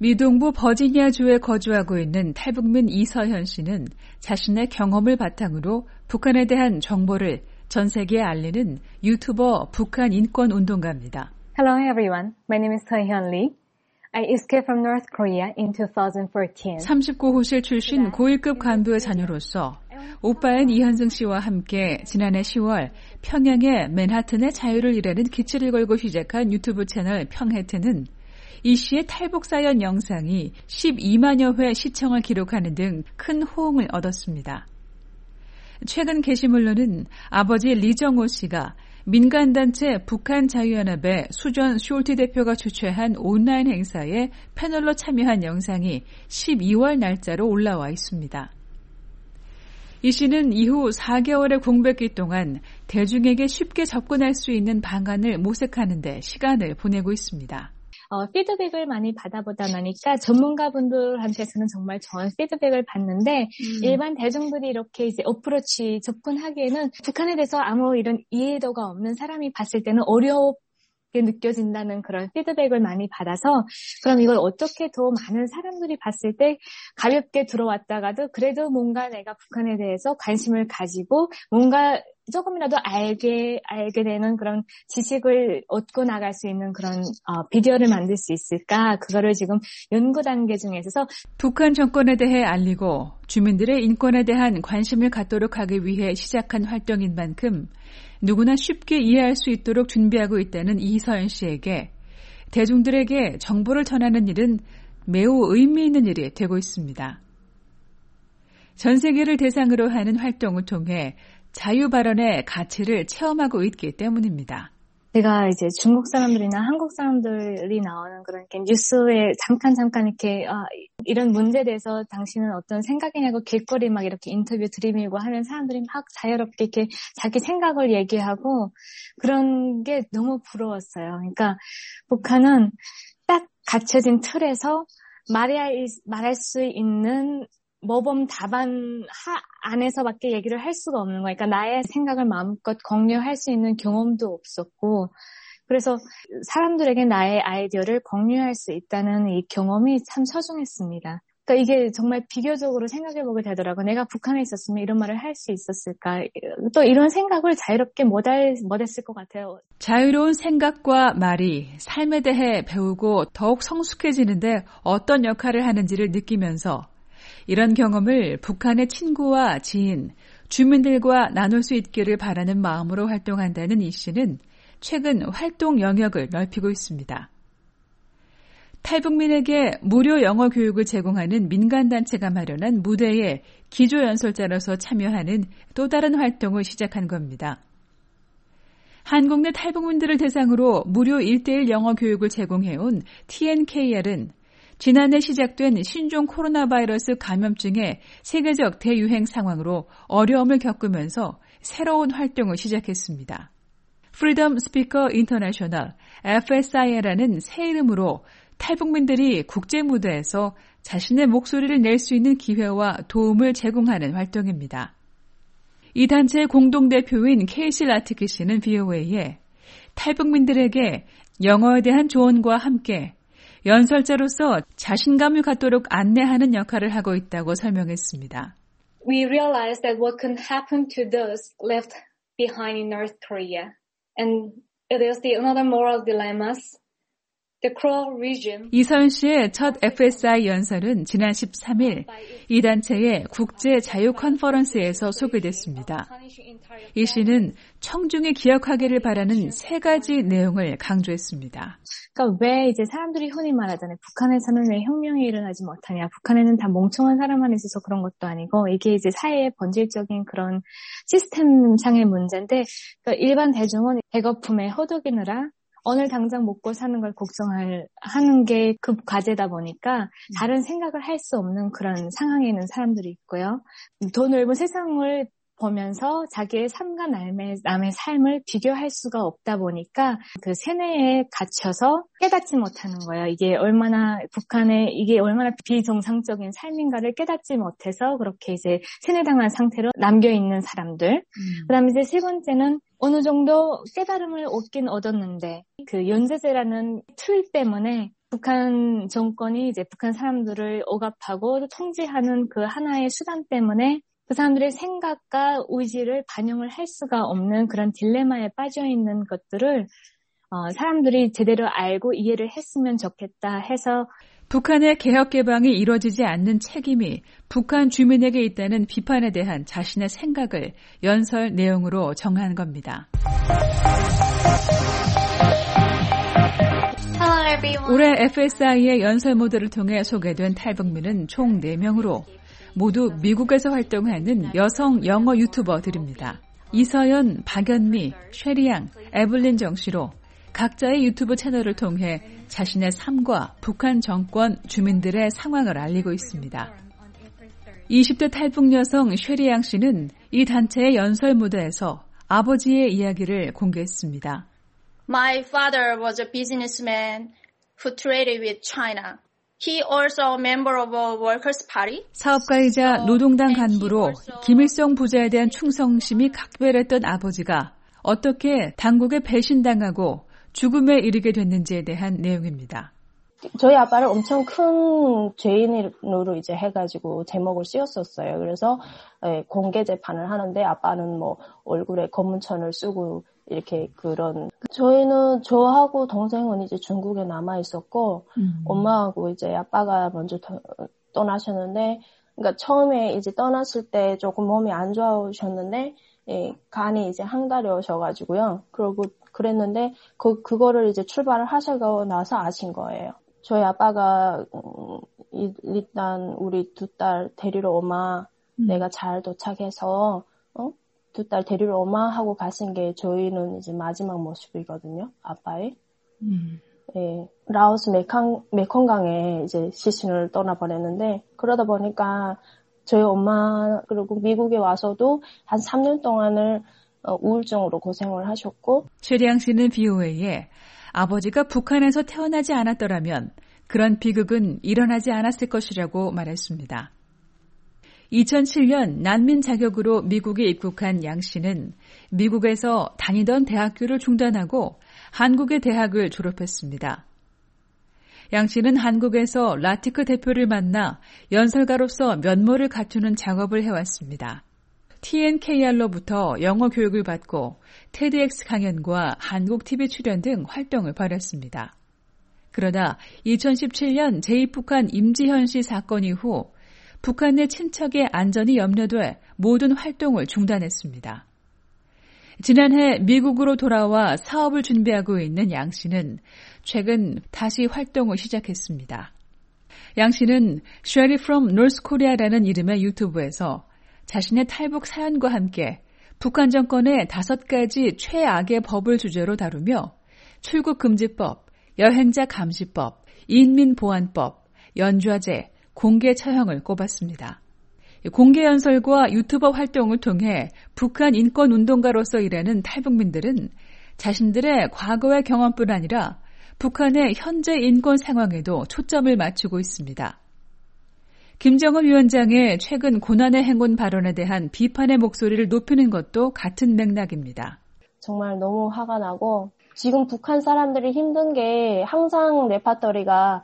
미동부 버지니아주에 거주하고 있는 탈북민 이서현 씨는 자신의 경험을 바탕으로 북한에 대한 정보를 전 세계에 알리는 유튜버 북한 인권 운동가입니다. Hello everyone. My name is Seo-hyun Lee. I escaped from North Korea in 2014. 39호실 출신 고1급 간부의 자녀로서 오빠인 이현승 씨와 함께 지난해 10월 평양의 맨하튼의 자유를 일하는 기치를 걸고 시작한 유튜브 채널 평해튼은 이 씨의 탈북 사연 영상이 12만여 회 시청을 기록하는 등 큰 호응을 얻었습니다. 최근 게시물로는 아버지 리정호 씨가 민간단체 북한자유연합의 수전 숄티 대표가 주최한 온라인 행사에 패널로 참여한 영상이 12월 날짜로 올라와 있습니다. 이 씨는 이후 4개월의 공백기 동안 대중에게 쉽게 접근할 수 있는 방안을 모색하는 데 시간을 보내고 있습니다. 피드백을 많이 받아보다 보니까 전문가분들한테서는 정말 좋은 피드백을 받는데 일반 대중들이 이렇게 이제 어프로치 접근하기에는 북한에 대해서 아무 이런 이해도가 없는 사람이 봤을 때는 어렵게 느껴진다는 그런 피드백을 많이 받아서 그럼 이걸 어떻게 더 많은 사람들이 봤을 때 가볍게 들어왔다가도 그래도 뭔가 내가 북한에 대해서 관심을 가지고 뭔가 조금이라도 알게 되는 그런 지식을 얻고 나갈 수 있는 그런 비디오를 만들 수 있을까? 그거를 지금 연구 단계 중에 있어서 북한 정권에 대해 알리고 주민들의 인권에 대한 관심을 갖도록 하기 위해 시작한 활동인 만큼 누구나 쉽게 이해할 수 있도록 준비하고 있다는 이서연 씨에게 대중들에게 정보를 전하는 일은 매우 의미 있는 일이 되고 있습니다. 전 세계를 대상으로 하는 활동을 통해 자유 발언의 가치를 체험하고 있기 때문입니다. 제가 이제 중국 사람들이나 한국 사람들이 나오는 그런 이렇게 뉴스에 잠깐 이렇게 이런 문제에 대해서 당신은 어떤 생각이냐고 길거리 막 이렇게 인터뷰 들이밀고 하면 사람들이 막 자유롭게 이렇게 자기 생각을 얘기하고 그런 게 너무 부러웠어요. 그러니까 북한은 딱 갇혀진 틀에서 말할 수 있는 모범 답안 안에서밖에 얘기를 할 수가 없는 거예요. 그러니까 나의 생각을 마음껏 공유할 수 있는 경험도 없었고 그래서 사람들에게 나의 아이디어를 공유할 수 있다는 이 경험이 참 소중했습니다. 그러니까 이게 정말 비교적으로 생각해보게 되더라고요. 내가 북한에 있었으면 이런 말을 할 수 있었을까? 또 이런 생각을 자유롭게 못했을 것 같아요. 자유로운 생각과 말이 삶에 대해 배우고 더욱 성숙해지는데 어떤 역할을 하는지를 느끼면서 이런 경험을 북한의 친구와 지인, 주민들과 나눌 수 있기를 바라는 마음으로 활동한다는 이 씨는 최근 활동 영역을 넓히고 있습니다. 탈북민에게 무료 영어 교육을 제공하는 민간단체가 마련한 무대에 기조연설자로서 참여하는 또 다른 활동을 시작한 겁니다. 한국 내 탈북민들을 대상으로 무료 1:1 영어 교육을 제공해온 TNKR은 지난해 시작된 신종 코로나 바이러스 감염증의 세계적 대유행 상황으로 어려움을 겪으면서 새로운 활동을 시작했습니다. Freedom Speaker International, FSI라는 새 이름으로 탈북민들이 국제 무대에서 자신의 목소리를 낼 수 있는 기회와 도움을 제공하는 활동입니다. 이 단체의 공동대표인 케이시 라트키 씨는 VOA에 탈북민들에게 영어에 대한 조언과 함께 연설자로서 자신감을 갖도록 안내하는 역할을 하고 있다고 설명했습니다. We realized that what can happen to those left behind in North Korea. And it is the another moral dilemmas. 이서연 씨의 첫 FSI 연설은 지난 13일 이 단체의 국제 자유 컨퍼런스에서 소개됐습니다. 이 씨는 청중이 기억하기를 바라는 세 가지 내용을 강조했습니다. 그러니까 왜 이제 사람들이 흔히 말하잖아요. 북한에서는 왜 혁명이 일어나지 못하냐. 북한에는 다 멍청한 사람만 있어서 그런 것도 아니고 이게 이제 사회의 본질적인 그런 시스템상의 문제인데 그러니까 일반 대중은 배고픔에 허덕이느라 오늘 당장 먹고 사는 걸 하는 게 급 과제다 보니까 다른 생각을 할 수 없는 그런 상황에 있는 사람들이 있고요. 더 넓은 세상을 보면서 자기의 삶과 남의 삶을 비교할 수가 없다 보니까 그 세뇌에 갇혀서 깨닫지 못하는 거예요. 이게 얼마나 비정상적인 삶인가를 깨닫지 못해서 그렇게 이제 세뇌당한 상태로 남겨있는 사람들. 그다음에 이제 세 번째는 어느 정도 깨달음을 얻긴 얻었는데 그 연쇄제라는 틀 때문에 북한 정권이 이제 북한 사람들을 억압하고 통제하는 그 하나의 수단 때문에 그 사람들의 생각과 의지를 반영을 할 수가 없는 그런 딜레마에 빠져 있는 것들을 사람들이 제대로 알고 이해를 했으면 좋겠다 해서 북한의 개혁 개방이 이루어지지 않는 책임이 북한 주민에게 있다는 비판에 대한 자신의 생각을 연설 내용으로 정한 겁니다. 올해 FSI의 연설 모델을 통해 소개된 탈북민은 총 4명으로 모두 미국에서 활동하는 여성 영어 유튜버들입니다. 이서연, 박연미, 쉐리양, 에블린 정씨로 각자의 유튜브 채널을 통해 자신의 삶과 북한 정권 주민들의 상황을 알리고 있습니다. 20대 탈북 여성 쉐리양 씨는 이 단체의 연설 무대에서 아버지의 이야기를 공개했습니다. My father was a businessman who traded with China. He also a member of a Workers' Party. 사업가이자 노동당 간부로 김일성 부자에 대한 충성심이 각별했던 아버지가 어떻게 당국에 배신당하고 죽음에 이르게 됐는지에 대한 내용입니다. 저희 아빠를 엄청 큰 죄인으로 이제 해가지고 제목을 씌웠었어요. 그래서 공개 재판을 하는데 아빠는 뭐 얼굴에 검은천을 쓰고 이렇게 저희는 저하고 동생은 이제 중국에 남아 있었고 엄마하고 이제 아빠가 먼저 떠나셨는데 그러니까 처음에 이제 떠났을 때 조금 몸이 안 좋으셨는데 간이 이제 항달하셔가지고요. 그러고 그랬는데 그거를 이제 출발을 하시고 나서 아신 거예요. 저희 아빠가 일단 우리 두 딸 데리러 오마 내가 잘 도착해서 두 딸 데리러 오마 하고 가신 게 저희는 이제 마지막 모습이거든요. 아빠의. 예, 라오스 메콩강에 이제 시신을 떠나버렸는데 그러다 보니까 저희 엄마 그리고 미국에 와서도 한 3년 동안을 우울증으로 고생을 하셨고 최리양 씨는 BOA에 아버지가 북한에서 태어나지 않았더라면 그런 비극은 일어나지 않았을 것이라고 말했습니다. 2007년 난민 자격으로 미국에 입국한 양 씨는 미국에서 다니던 대학교를 중단하고 한국의 대학을 졸업했습니다. 양 씨는 한국에서 라티크 대표를 만나 연설가로서 면모를 갖추는 작업을 해왔습니다. TNKR로부터 영어 교육을 받고 TEDx 강연과 한국 TV 출연 등 활동을 벌였습니다. 그러다 2017년 제2북한 임지현 씨 사건 이후 북한 내 친척의 안전이 염려돼 모든 활동을 중단했습니다. 지난해 미국으로 돌아와 사업을 준비하고 있는 양 씨는 최근 다시 활동을 시작했습니다. 양 씨는 Sherry from North Korea라는 이름의 유튜브에서 자신의 탈북 사연과 함께 북한 정권의 5가지 최악의 법을 주제로 다루며 출국금지법, 여행자 감시법, 인민보안법, 연좌제, 공개 처형을 꼽았습니다. 공개 연설과 유튜버 활동을 통해 북한 인권운동가로서 일하는 탈북민들은 자신들의 과거의 경험뿐 아니라 북한의 현재 인권 상황에도 초점을 맞추고 있습니다. 김정은 위원장의 최근 고난의 행군 발언에 대한 비판의 목소리를 높이는 것도 같은 맥락입니다. 정말 너무 화가 나고 지금 북한 사람들이 힘든 게 항상 레파토리가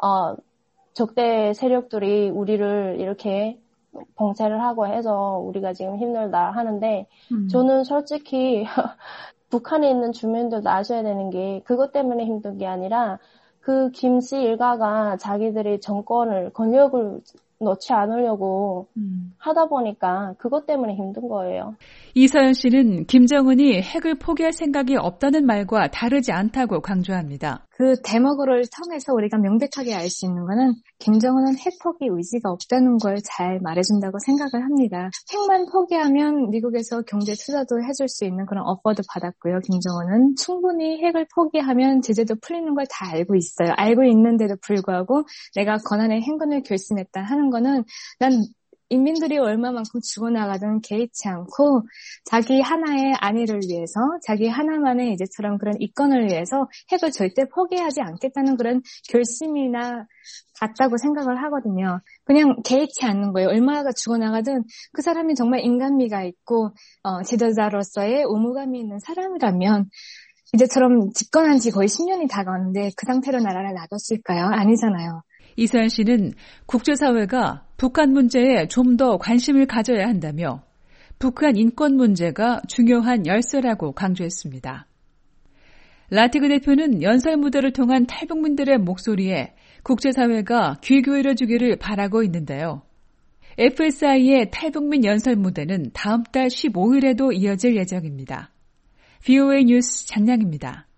적대 세력들이 우리를 이렇게 봉쇄를 하고 해서 우리가 지금 힘들다 하는데 저는 솔직히 북한에 있는 주민들도 아셔야 되는 게 그것 때문에 힘든 게 아니라 그 김씨 일가가 자기들의 정권을 권력을 놓지 않으려고 하다 보니까 그것 때문에 힘든 거예요. 이서연 씨는 김정은이 핵을 포기할 생각이 없다는 말과 다르지 않다고 강조합니다. 그 대목을 통해서 우리가 명백하게 알 수 있는 거는 김정은은 핵 포기 의지가 없다는 걸 잘 말해준다고 생각을 합니다. 핵만 포기하면 미국에서 경제 투자도 해줄 수 있는 그런 오퍼도 받았고요. 김정은은 충분히 핵을 포기하면 제재도 풀리는 걸 다 알고 있어요. 알고 있는데도 불구하고 내가 권한의 행군을 결심했다 하는 거는 난 인민들이 얼마만큼 죽어나가든 개의치 않고 자기 하나의 안위를 위해서 자기 하나만의 이제처럼 그런 이권을 위해서 핵을 절대 포기하지 않겠다는 그런 결심이나 같다고 생각을 하거든요. 그냥 개의치 않는 거예요. 얼마가 죽어나가든 그 사람이 정말 인간미가 있고 지도자로서의 의무감이 있는 사람이라면 이제처럼 집권한 지 거의 10년이 다가왔는데 그 상태로 나라를 놔뒀을까요? 아니잖아요. 이서연 씨는 국제사회가 북한 문제에 좀 더 관심을 가져야 한다며 북한 인권 문제가 중요한 열쇠라고 강조했습니다. 라티그 대표는 연설 무대를 통한 탈북민들의 목소리에 국제사회가 귀 기울여주기를 바라고 있는데요. FSI의 탈북민 연설 무대는 다음 달 15일에도 이어질 예정입니다. VOA 뉴스 장량입니다.